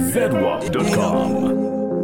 ZWAP.com.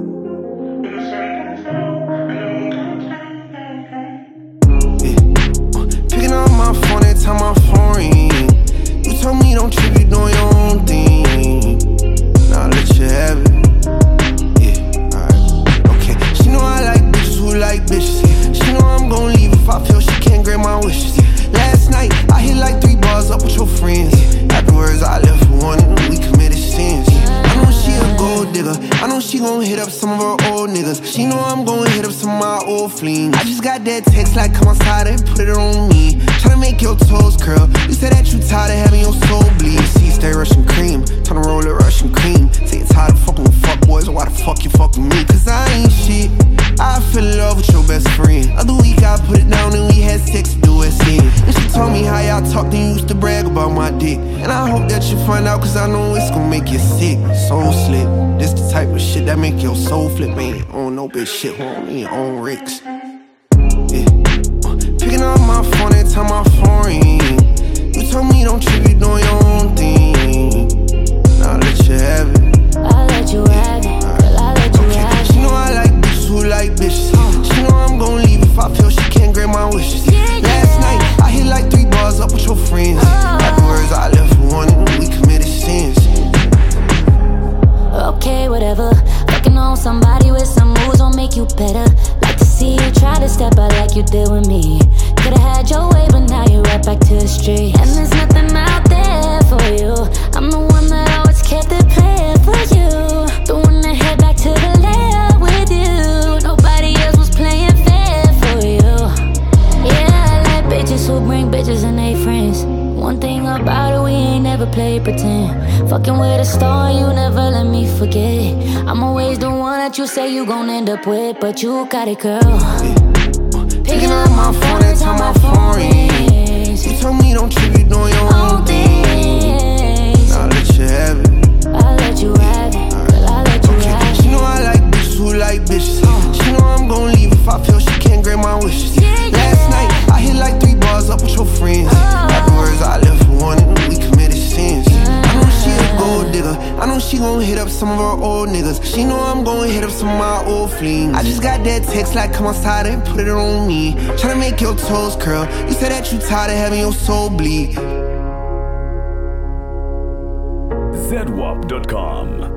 Picking up my phone every time my phone ring. You told me don't trip, you doing your own thing. Now I'll let you have it. Yeah, alright, okay. She know I like bitches who like bitches. She know I'm gon' leave if I feel she can't grant my wishes. Last night I hit like 3 bars up with your friends. Afterwards I left for one and we committed sins. I know she a gold digger. I know she gon' hit up some of her old niggas. She know I'm gon' hit up some of my old flings. I just got that text like come outside and put it on me. Tryna make your toes curl. You said that you tired of having your soul bleed. See, stay Russian cream. Tryna roll it Russian cream. Say you tired of fucking with fuckboys. Why the fuck you fucking me? Cause I ain't shit. I fell in love with your best friend. Other week I put it down and we had sex, do it in. And she told me how y'all talked and you used to brag about my dick. And I hope that you find out cause I know it's gon' make you sick. Soul slip. This the type of shit that make your soul flip. Man, I don't know bitch shit, on me, on Ricks. Yeah. Picking up my phone every time my phone ring. You told me don't trip, you doing your own thing. Now I'll let you have it. I'll let you have it. Girl, I'll let you have it. She know I like bitches who like bitches. She know I'm gon' leave if I feel she can't grant my wishes. Last night I hit like 3 bars up with your friends. Afterwards I left for one and we committed sins. Okay, whatever. Fucking on somebody with some moves won't make you better. Like to see you try to step out like you did with me. Could've had your way, but now you're right back to the street. And there's nothing out there for you. I'm the one that always kept it playing for you. The one that head back to the layup with you. Nobody else was playing fair for you. Yeah, I like bitches who bring bitches and they friends. One thing about it, we ain't never played pretend. Fucking with a star, you never let me forget. I'm always the one that you say you gon' end up with, but you got it, girl. Picking up my phone every time my phone rings. You told me don't trip, you doing your own thing. Now I'll let you have it. I'll let you have it. Girl, I'll let you have it. She know I like bitches who like bitches. She know I'm gon' leave if I feel she can't grant my wishes. Last night I hit like 3 bars up with your friends. Afterwards I left for one and we committed sins. I know she a gold digger. I know she gon' hit up some of her old niggas. She know I'm gon' hit up some of my old flings. I just got that text like come outside and put it on me. Tryna make your toes curl. You said that you tired of having your soul bleed. ZWAP.com.